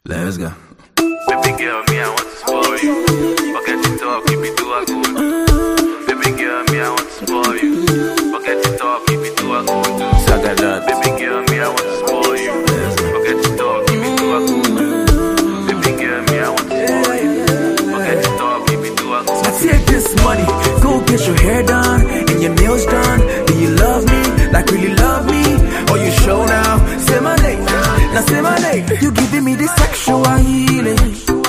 Let's go. Baby girl, me, I want to spoil you. Forget to talk, keep it to a good. Baby girl, me, I want to spoil you. Forget to talk, keep it to a good. Sagadat. Baby girl, me, I want to spoil you. Forget to talk, keep it to a good. Baby girl, me, I want to spoil you. Forget to talk, keep it to a good. I take this money, go get your hair done and your nails done. Do you love me? Like really love me? Or you show now? Say my name, now say my name. You giving me this sexual healing.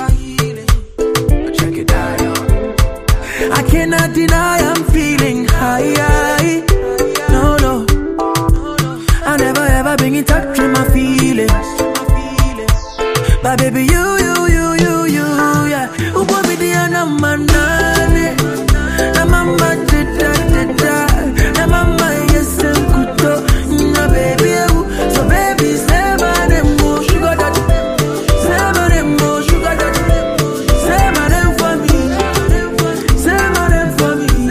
Check it out. I cannot deny I'm feeling high. No, no. I never ever been in touch with my feelings. But baby, you, yeah. Who put me the number nine? I'm a man, I'm a man, yes, I'm good. No, baby, so baby, say my name, oh, sugar daddy. Say my name, oh, sugar daddy. Say my name for me. Say my name for me.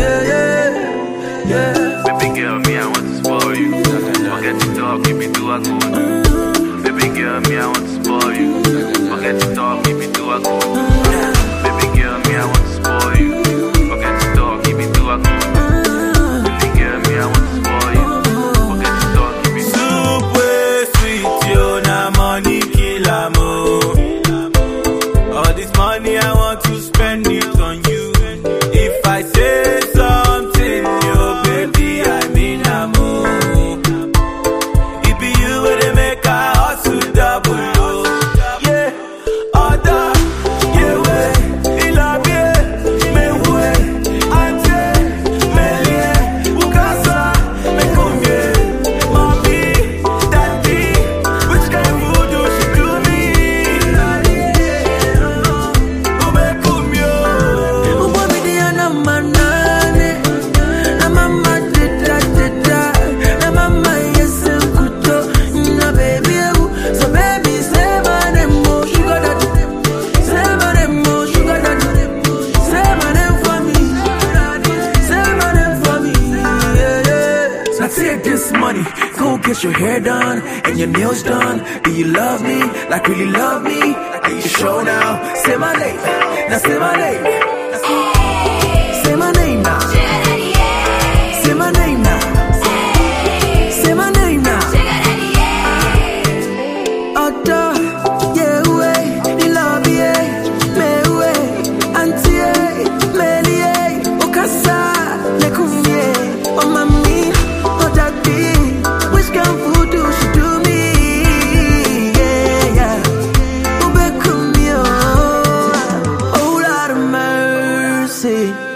Yeah. Baby girl, me, I want to spoil you. Forget to talk, keep it to a good. Baby girl, me, I want to spoil you. Forget to talk, keep it to a good. Baby girl, me, I want to spoil you. Forget to talk, keep it to a good. Baby girl, me, I want to spoil you. Forget to talk, keep it to a good. Super sweet, yo, na money kill amo. All this money I want to spend it on you. If I say something, yo, baby, I mean amo. It be you where they make a hustle double, oh. Yeah, other, yeah, way, il a bien, me way, ante, me lie, ukasa, me combien, mommy, daddy, which kind of voodoo she do me? Ube kumyo. Who put me the number nine? I'm a man, I'm a man, yes, I'm good. No, baby, so baby, say my name, oh, sugar daddy. Say my name, oh, sugar daddy. Say my name for me. Say my name for me. Yeah. So I take this money, go get your hair done and your nails done. Do you love me? Like really love me? Are you sure now? Say my name. Now say my name. Say my name now. Say my name now. Say my name now. Otto, yeah, way, you love me, me way, auntie, me okasa, me kumye, oh mami, oh daddy, which kind of voodoo she do me? Yeah. Ube kumyo, oh Lord of mercy.